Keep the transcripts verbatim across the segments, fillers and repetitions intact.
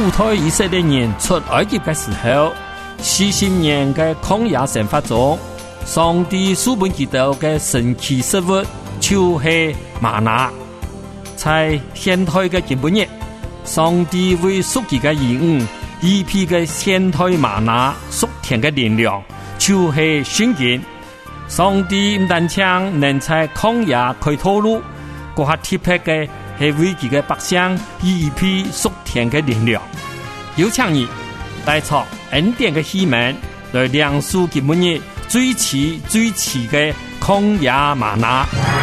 主推以色列人出埃及的时候，四十年的曠野生活中，上帝赐本基督的神奇食物就是玛拿。在现代的基本日，上帝为属己的兒女一批的現代瑪拿屬天的力量，就是聖經。上帝唔單止能在曠野開道路，嗰下特別嘅係為佢嘅百姓一批屬天的力量。有請你帶出恩典的希望，來亮出基本日最遲最遲的曠野瑪拿。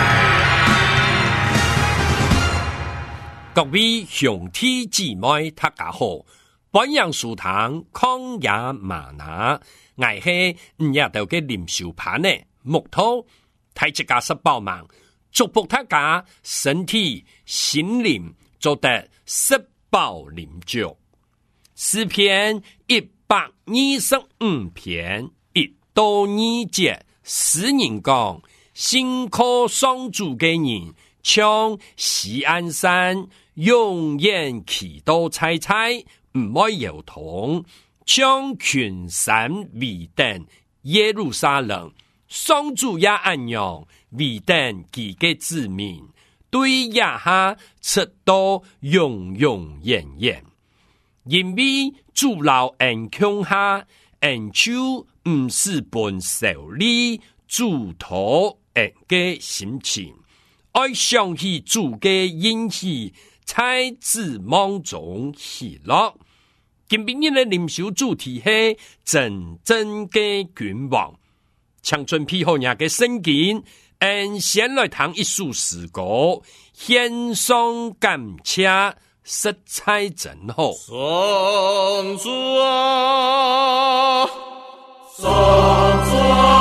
各位兄弟姊妹大家好，本陽書堂曠野嗎哪，我係五日頭嘅靈修班呢木頭，睇一家十飽滿，祝福大家身體心靈做得十飽靈足。詩篇一百二十五篇一到二節，詩人講信靠上主嘅人，像錫安山永遠祈禱采采，唔會搖動，將群山圍等耶路撒冷，上主也安樣圍等佢嘅子民，對亞哈直到永永遠遠。因為主老恩強下，恩就唔是本受理主禱恩嘅心情，愛想起主嘅恩賜，在指望中喜樂。今晡日嘅靈修主題係真正嘅君王。長春批號人嘅聖經，按先來談一首詩歌，獻上感謝，實在真好。 上主啊，上主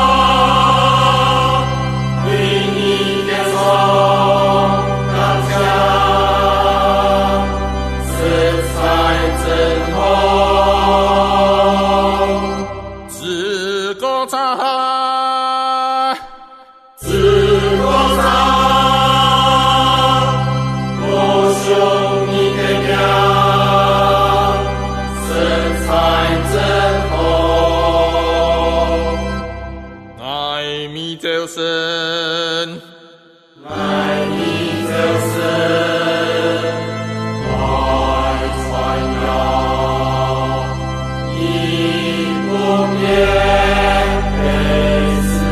啊，為你獻上感謝，實在真好。自歌唱，自歌唱。神，愛你就是愛傳揚，以不變的慈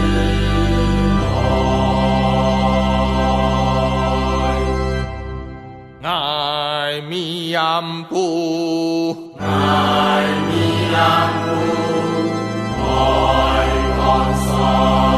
愛，愛米安布，愛米安布，愛廣桑。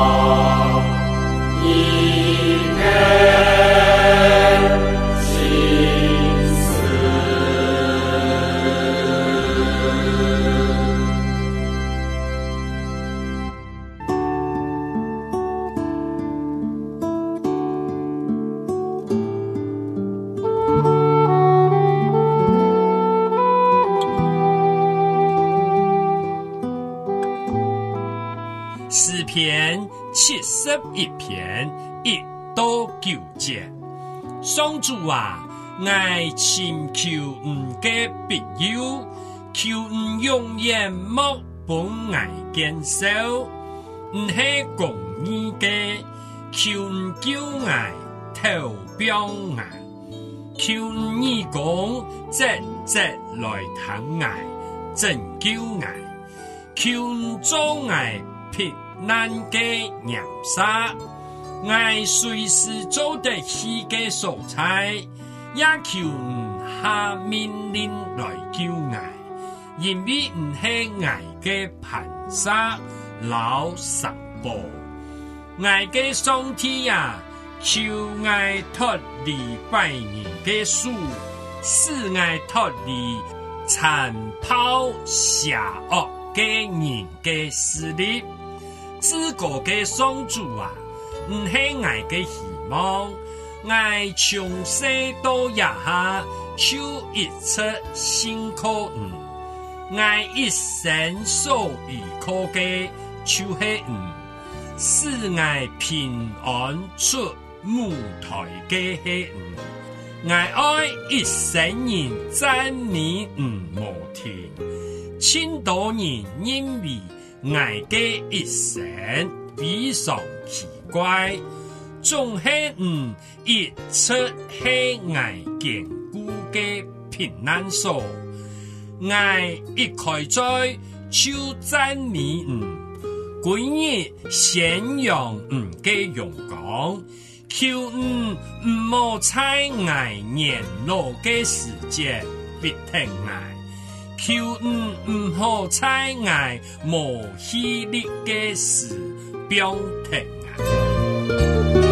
詩篇七十一篇一到九節，上主啊，我親求唔嘅必要，求唔永遠莫本我堅守，唔係公義嘅，求唔叫我投標我，求唔義公直直來疼我，拯救我，求唔做我撇難嘅嚴殺，我隨時做得起嘅素材，也求唔下命令來救我，因為唔係我嘅磐石老神寶，我嘅上帝啊，求我脫離百人嘅手，使我脫離殘暴邪惡嘅人嘅勢力。自個嘅上主啊，唔係我嘅希望，我從細到日下，就一直信靠你，我一生所依靠嘅就是你，使我平安出舞台嘅係你， 爱爱一生人赞美唔无停，千多人因为爱嘅一生非常奇怪，总系唔一出系爱坚固嘅平安锁，爱一开在就赞美唔，每日宣扬唔嘅荣光。求唔唔好猜爱年老嘅世界必停爱，求唔唔好猜爱无气力嘅事标停爱。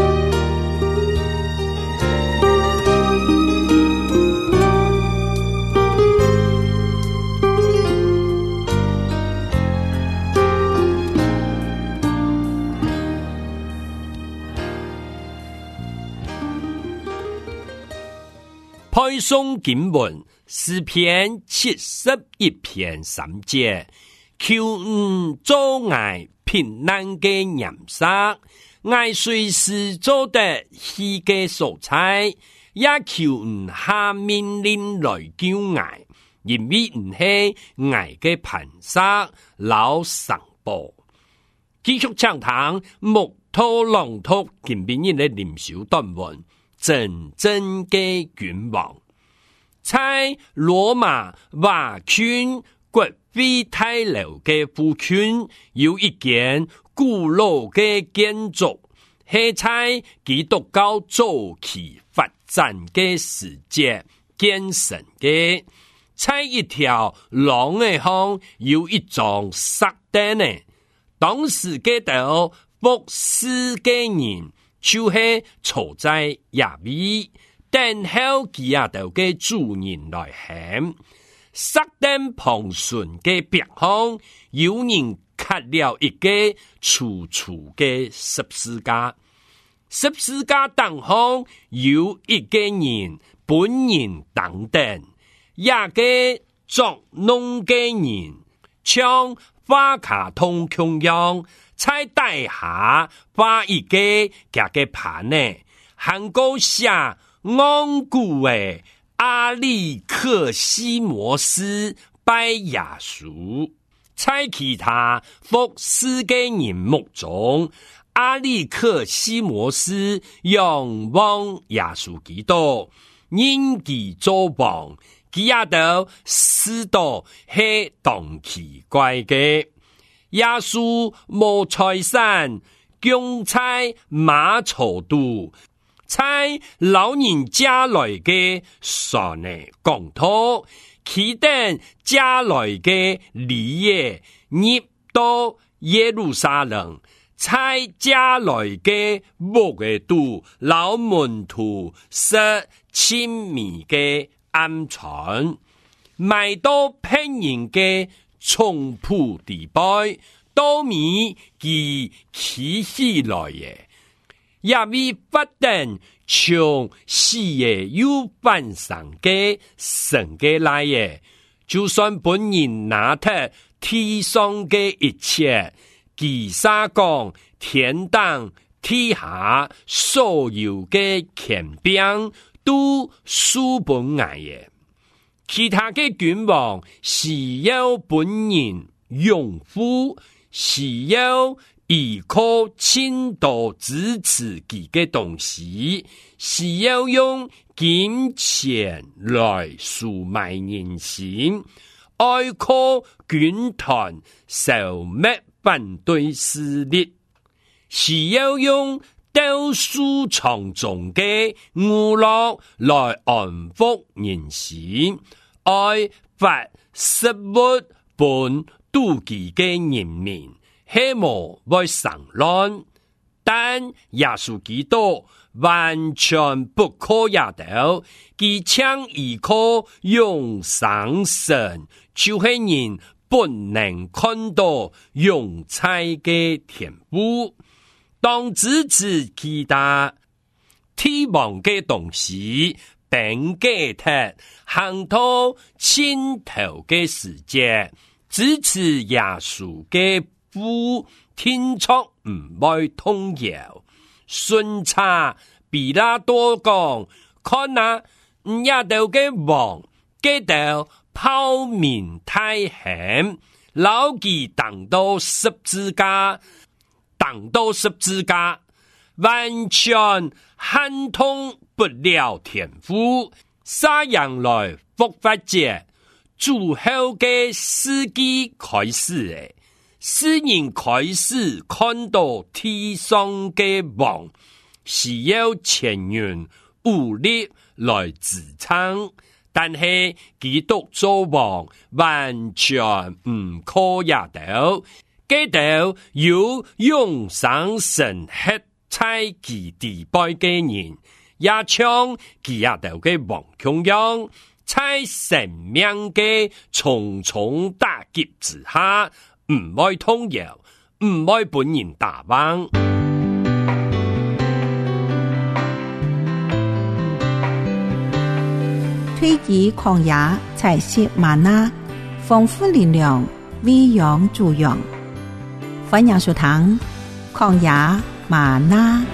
配诵经文诗篇七十一篇三节，求唔阻碍平安嘅颜色，爱随时做得虚嘅素材，也求唔下命令来救爱，因为唔系爱嘅磐石老上坡。继续畅谈木头朗读今边人嘅灵修短文。真正嘅君王，在羅馬華圈國會大樓嘅附近有一間古老嘅建築，係在基督教早期發展嘅時節建成嘅。在一條廊嘅巷有一幢石燈呢，當時嘅度服侍嘅人。就是坐在下面等候其他度嘅主人來喊，石燈旁順嘅壁上有人刻了一個粗粗嘅十字架，十字架當上有一個人本人等等，一個作農嘅人像花卡通同樣。在底下畫一個夾嘅盤呢，韓國寫安古嘅阿里克西摩斯拜耶穌，在其他服侍嘅人目中，阿里克西摩斯仰望耶穌基督，因其做王，佢也都知道係當奇怪嘅。耶穌無財產，供在馬槽度，在老人家來嘅上呢講托，期等家來嘅禮嘢入到耶路撒冷，在家來嘅木嘅度老門徒是親密嘅安全，賣到騙人嘅。從普地拜都米其起起來耶，也未不等從事業有翻上嘅神嘅來耶，就算本人拿得天上嘅一切，其實講天當天下所有嘅權柄都屬本愛耶。其他嘅君王是要本人擁護，是要依靠親道支持佢嘅東西，是要用金錢來贖買人心，愛靠軍團消滅反對勢力，是要用鬥數長重嘅娛樂來安撫人心。愛發食物本妒忌嘅人民，希望會上亂，但耶穌基督完全不可也到，佢將依靠永生神，就係人本能看到永在嘅天賦，當支持其他天王嘅東西。並給他行到盡頭嘅時節，支持耶穌嘅父天作唔會動搖。順差比拉多講，看啊， 也都嘅王，嘅到抛面太狠，老記當到十字架，當到十字架，完全撼動不了天父，啥樣來復活節？主後嘅世紀開始誒，世人開始看到天上嘅王，是要前人武力來支撐，但係基督做王完全唔可也到，基督有永生神黑在其地拜嘅人，也像其也到嘅王同樣，在生命嘅重重打擊之下，唔愛動搖，唔愛本人打敗。 推己曠野，採食嗎哪，豐富力量，餵養助養。歡迎收聽曠野嗎哪。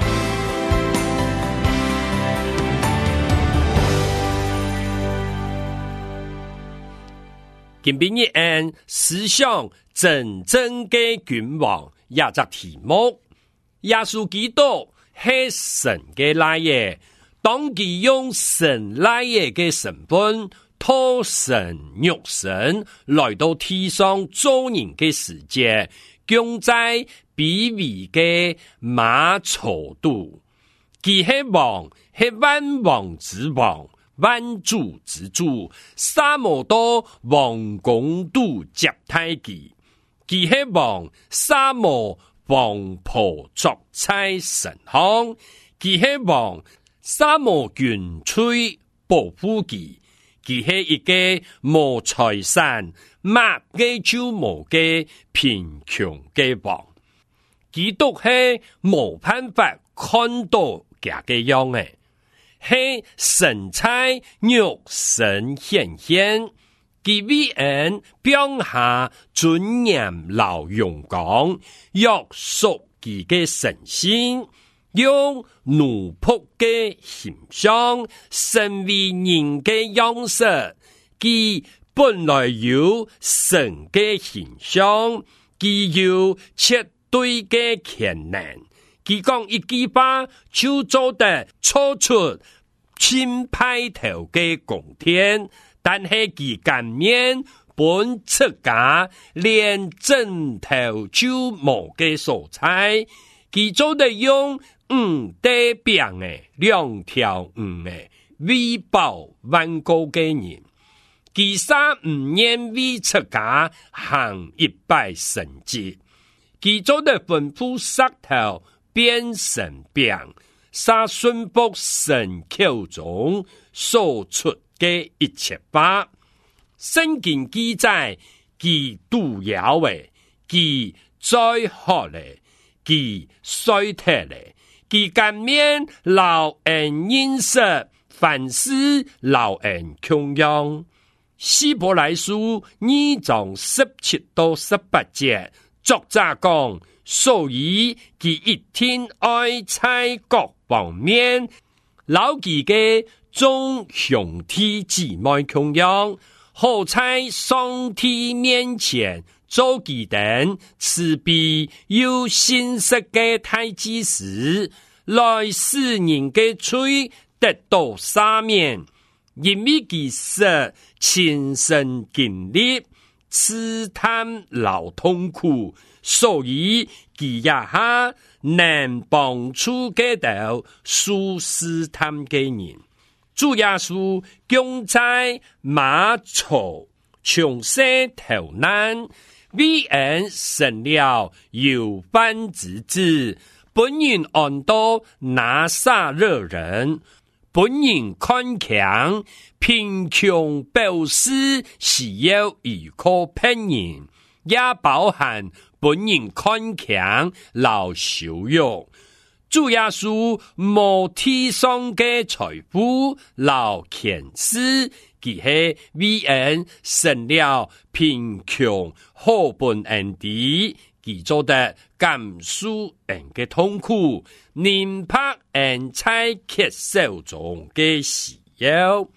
今邊一案思想真正嘅君王，也隻題目，耶穌基督係神嘅來耶，當佢用神來耶嘅身份，托神肉身來到地上做人嘅世界，共在卑微嘅馬槽度，佢係王，係萬王之王，萬主之主，沙摩多王公度接太基，佢係王，沙摩王婆作差神行，佢係王，沙摩軍吹保護佢，佢係一個無財產、乜嘅就無嘅貧窮嘅王，基督係無辦法看到佢嘅樣嘅。係神差肉身顯現，佢為人表下尊嚴老榮光，約束佢嘅神性，用奴僕嘅形象，成為人嘅樣式。佢本來有神嘅形象，佢有絕對嘅權能。佢講一句話就做得超出千派頭嘅貢獻，但係佢間面本出家連枕頭就冇嘅素材，佢做得用五大餅嘅兩條五嘅餵飽萬國嘅人，佢三五年為出家行一百神蹟，佢做得吩咐石頭變成餅，沙順服神口中所出嘅一切話，聖經記載佢都有嘅，佢再學咧，佢衰退咧，佢間面老人認識，凡事老人窮樣。希伯來書二章十七到十八節，作者講，所以佢一天愛在各方面，老記嘅眾兄弟姊妹窮樣，好在上帝面前做基等慈悲有信實嘅大祭司，來使人嘅罪得到赦免，因為佢是親身經歷試探老痛苦，所以佢也下能幫助嘅到受試探嘅人。主耶穌共在馬槽從生逃難，為人成了有番之子，本人按到拿撒勒人，本人看強，貧窮表示是要依靠別人，也包含本人看強老羞辱。主耶穌無地上嘅財富老權勢，佢係為人成了貧窮好本人地，佢做得甘受人嘅痛苦，寧怕人在缺少中嘅需要。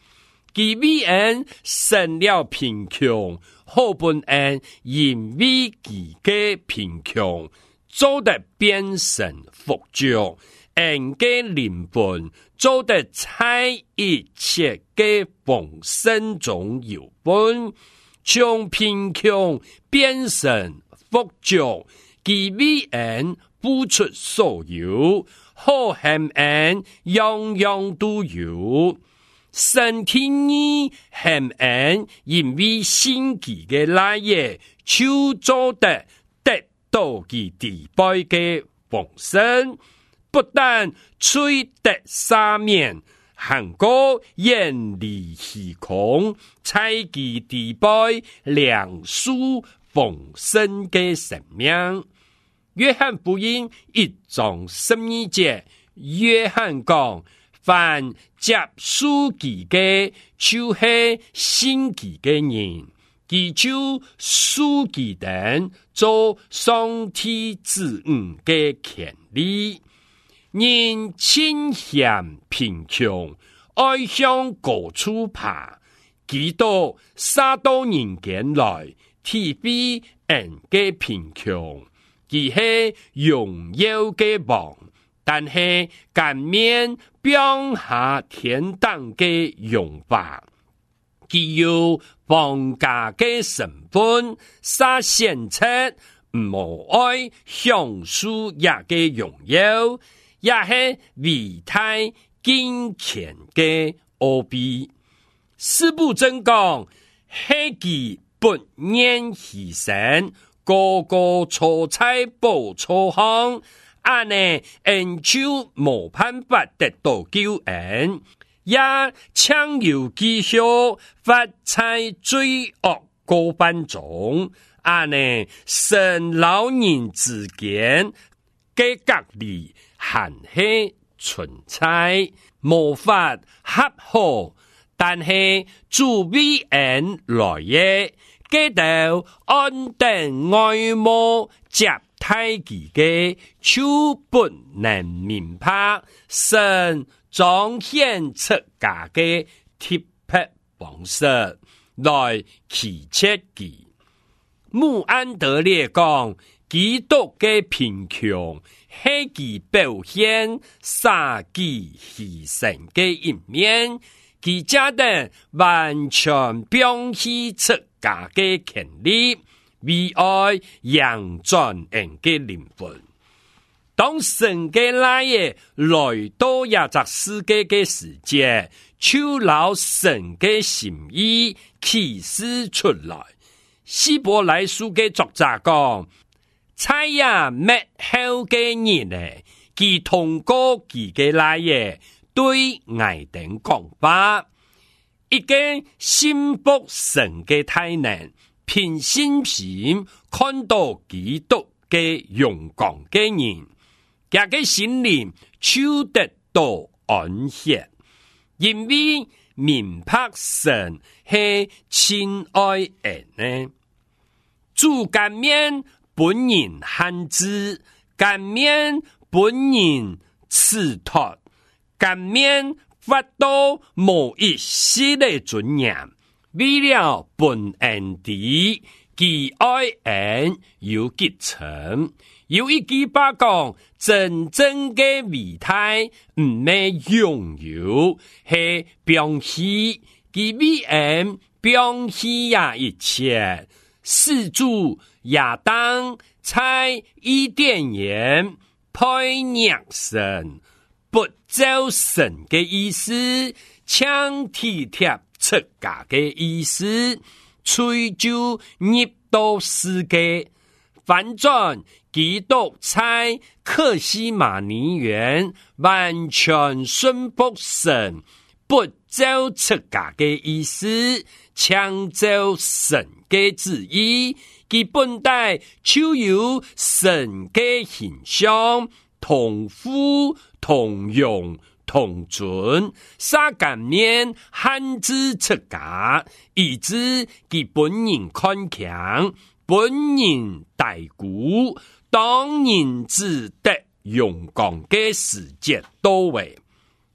其为人生了贫穷，好本人因为其嘅贫穷，做得变成富足，人嘅灵魂做得在一切嘅丰盛中有本，从贫穷变成富足，其为人付出所有，好幸人样样都有。神天意幸人，因为信其嘅来嘢，就做得得到其地位嘅丰盛，不但吹得赦免，还个远离虚空，在其地位良树丰盛嘅生命。约翰福音一章十二节，约翰讲：凡接受其嘅，就是信其嘅人，佢就屬其等做上帝子女嘅權利。人傾向貧窮，愛向高處爬，基督殺到人間來，體會人嘅貧窮。佢係榮耀嘅王，但係甘面表下天堂嘅榮華。佢有皇家嘅身份，撒顯出唔愛享受也嘅榮耀，也係偉大敬虔嘅奧秘。司布真講，係佢不願犧牲，個個錯在報錯行，安尼人就冇辦法得到救恩，也強有繼續發在罪惡過犯中，安尼神老人之間嘅隔離還係存在，無法合好，但係主為人來嘅。記得安定愛慕接待佢嘅，就不能明白神彰顯出家嘅特別方式來祈切佢。穆安德烈講，基督嘅貧窮係佢表現殺己犧牲嘅一面，佢家的完全表現出家嘅權利，為愛揚轉人嘅靈魂。當神嘅來嘅來到亞雜世界嘅時節，就留神嘅心意啟示出來。希伯來書嘅作者講，在也滅後嘅日呢，佢通過佢嘅來嘅對外等講法。一個信服神嘅大能，憑信心看到基督嘅榮光嘅人，佢嘅心靈就得到安息，因為明白神係親愛人呢。主甘面本人限制，甘面本人賜託，甘面發到某一絲的尊嚴，為了本恩地，其愛人有結成。有一句話講，真正嘅偉大唔係擁有，係表示其為人表示呀一切。始祖亞當在伊甸園配捏神，不照神嘅意思，強體貼出家嘅意思，吹就入到世界。反轉基督在客西馬尼園完全順服神，不照出家嘅意思，強照神嘅旨意，佢本來就有神嘅形象，同父同榮同尊，撒甘面限制出家，以致佢本人看強，本人大鼓，當人只得陽光嘅時節到位。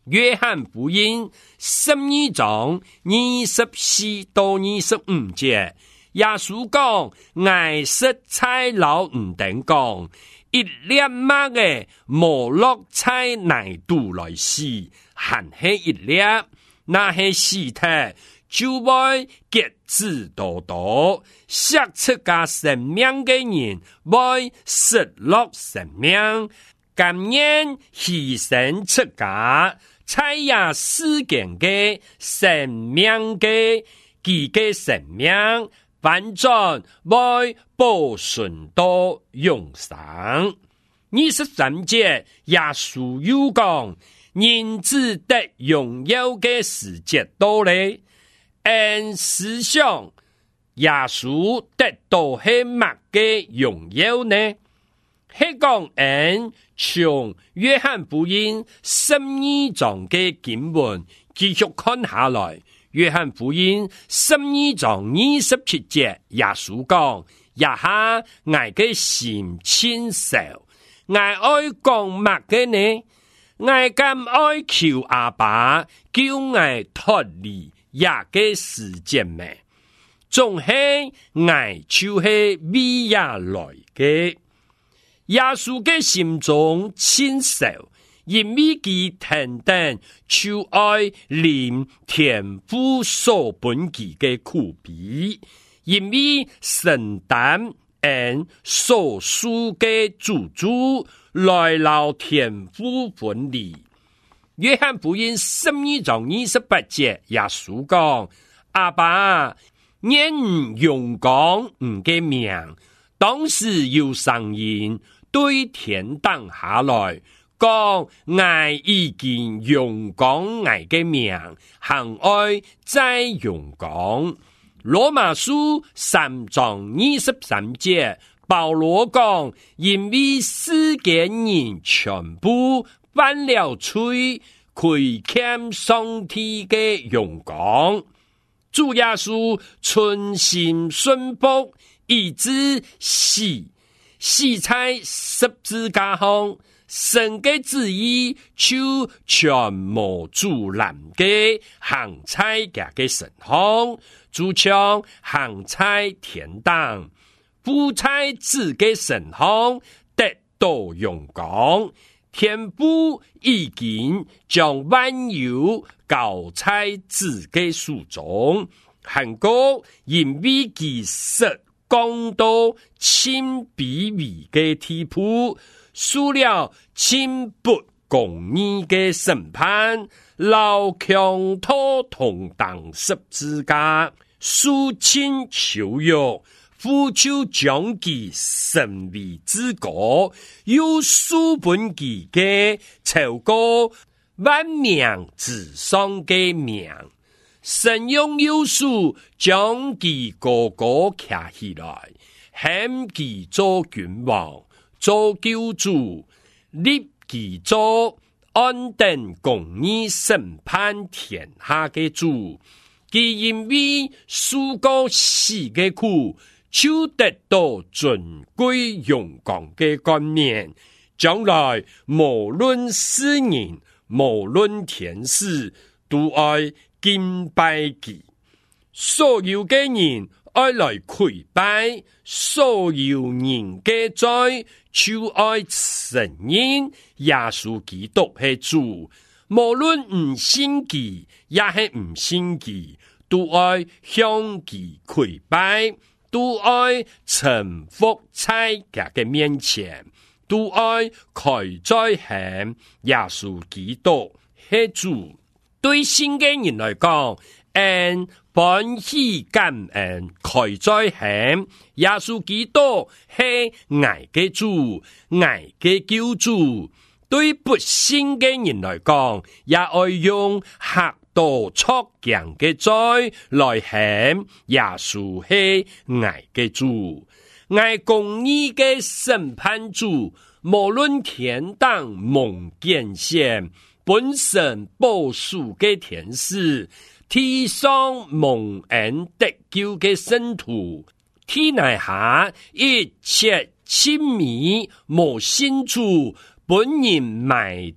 約翰福音十二章二十四到二十五節，耶穌講：我是菜老唔等講，一粒麥嘅無落菜泥度來死，還係一粒，那係死體，就會結子多多，食出家生命嘅人會失落生命，甘願犧牲出家。菜呀世間嘅生命嘅佢嘅生命，反轉會保存到永生。二十三節，耶穌又講：人子得榮耀嘅時節到咧，按思想，耶穌得到係乜嘅榮耀呢？係講按從約翰福音十二章嘅經文繼續看下來，約翰福音十二章二十七節，耶穌講：也下我嘅心親受，我愛講乜嘅呢？我咁愛求阿爸叫我脫離也嘅時間咩？總係我就係為也來嘅。耶穌嘅心中親受，因為佢天天就愛領天父所本佢嘅苦悲，因為承擔按所屬嘅主主來留天父分離。約翰福音十二章二十八節，耶穌講：阿爸，願用講唔嘅名，當時有聲音對天堂下來，講我已經用講我嘅名，行愛再用講。羅馬書三章二十三節，保羅講：因為世間人全部犯了罪，虧欠上帝嘅用講。主耶穌存心順服，以致死。死在十字架上，神嘅旨意就全無阻攔嘅行在佢嘅身上，就像行在天堂，父在子嘅身上得到榮光，天父已經將萬有交在子嘅手中，韓國因為其實講到親卑微嘅地步，受了親不公義嘅審判，老強拖同當十字架，受親羞辱，父就將其神為之國，又書本其嘅超過萬名之上嘅名。神用幼書將其個個卡起來，喊其做君王，做救主，立其做安定公義審判天下嘅主。其因為受過死嘅苦，就得到尊貴榮光嘅冠冕。將來無論世人，無論天使，都愛敬拜佢，所有嘅人愛來跪拜，所有人嘅罪就愛承認耶穌基督係主，無論唔信佢也係唔信佢，都愛向佢跪拜，都愛臣服在佢嘅面前，都愛蓋在喊耶穌基督係主。對新嘅人來講，恩歡喜感恩，開在喊耶穌基督係愛嘅主，愛嘅救主。對不信嘅人來講，也愛用嚇到戳強嘅罪來喊耶穌係愛嘅主，愛公義嘅審判主，無論天堂蒙見現。本身保守嘅天使，地上蒙恩得救嘅聖徒，天底下一切親密無信主，本人埋特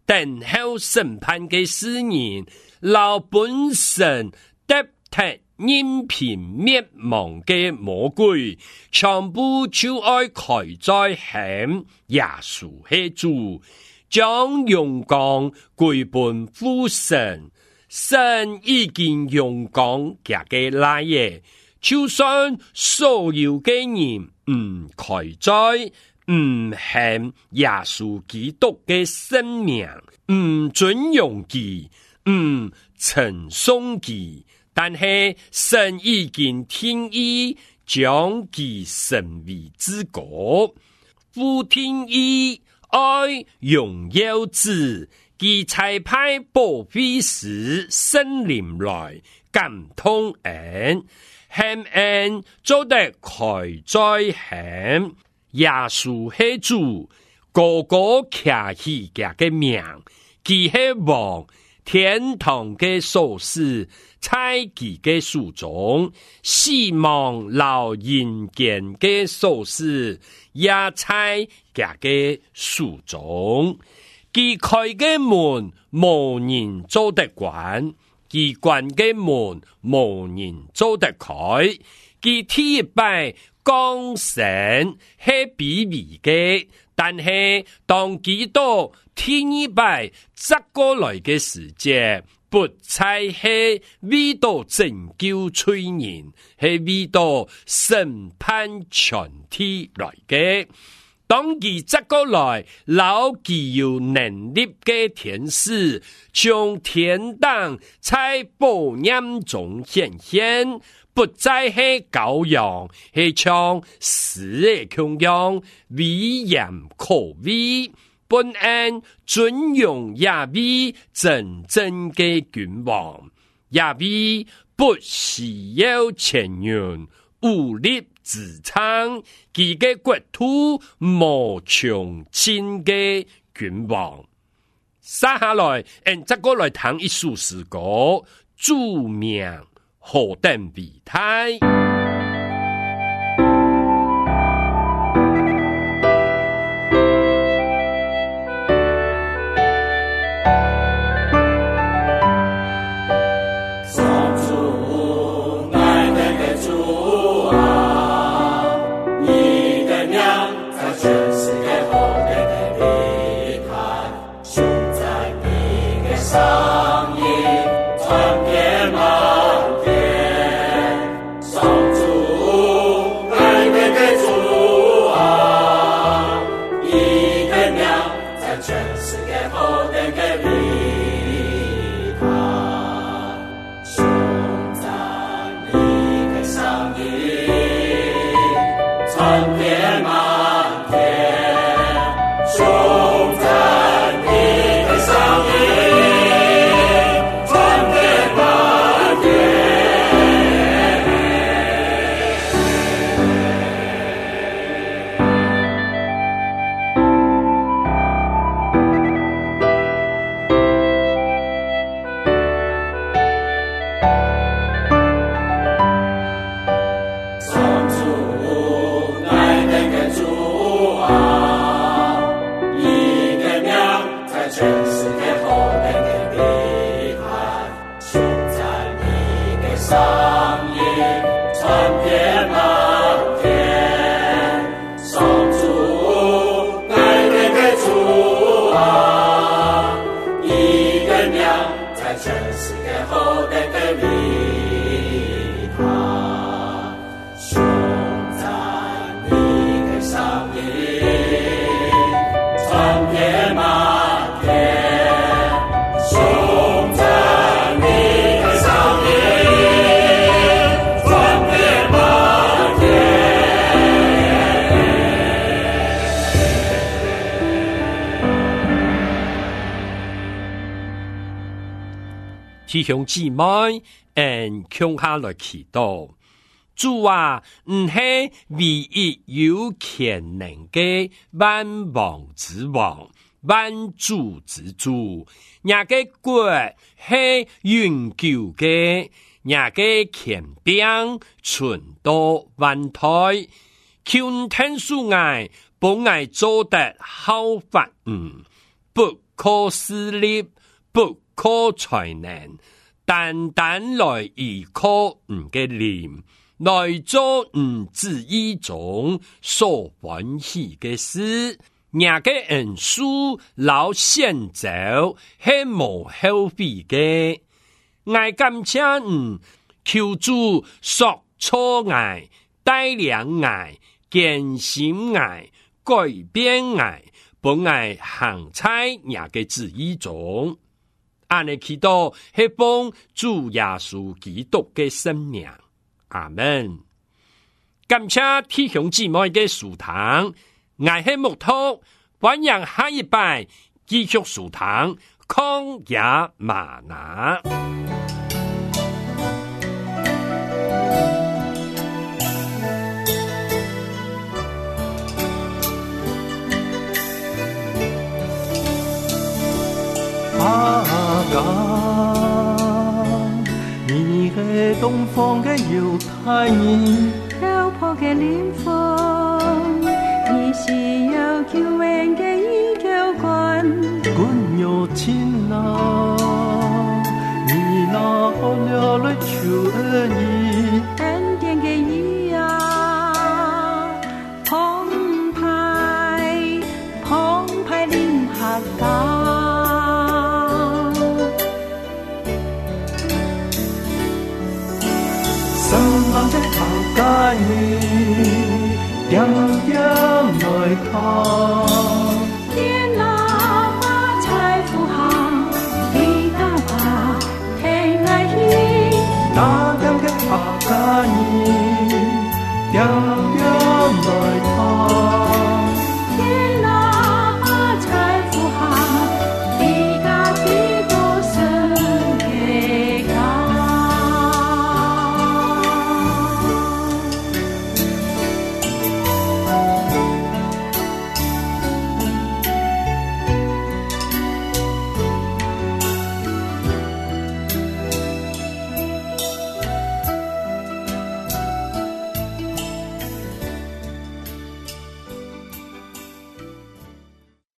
等候审判的世人，老本身得脱任凭灭亡的魔鬼，全部就愛蓋在喊耶穌係主，將榮光歸本父神。神已經榮光夾嘅來耶，就算所有嘅人唔蓋在，唔恨耶穌基督嘅生命，唔尊榮佢，唔稱頌佢，但係神已經天意將佢升為至高，父天意愛榮耀子。佢才派保惠師聖靈來感動人，喊人做得開在喊耶穌係主，個個騎起佢嘅名，佢係王，天堂嘅鎖匙在佢嘅手中，死亡老人間嘅鎖匙也在佢嘅手中。佢開嘅門無人做得關，佢關嘅門無人做得開。佢天一擺降神係卑微嘅，但係當基督天一擺執過來嘅時節，不再係為到拯救罪人，係為到審判全體來嘅。當佢執過來，老具有能力嘅天使，從天堂在寶焰中顯現，不再係羔羊，係像死嘅羔羊，威嚴可畏，本安尊榮亞威真正嘅君王，亞威不需要前人武力自稱，佢嘅國土無窮盡嘅君王。接下來，人再過來談一首詩歌，主名何等偉大。弟兄姊妹，嗯，向下來祈禱。主啊，唔係唯一有權能嘅萬王之王、萬主之主，也個國係永久嘅，也個權柄存到萬代，求天數愛，保愛做得好法，嗯，不靠势力，不靠才能，單單來依靠你嘅靈，來做唔旨意中所歡喜嘅事。廿個恩書老先走，係無後悔嘅。我感謝你，求主塑造我，帶領我，更新我，改變我，幫我行在廿個旨意中。安尼祈禱係奉主耶穌基督嘅聖名，阿門。感謝弟兄姊妹嘅收聽，我係木頭，歡迎下一拜繼續收聽曠野嗎哪。 阿爸，你係東方嘅猶太人， 漂泊嘅靈魂，你是有救恩嘅依靠官， 君有情啊，你拿了來求恩義。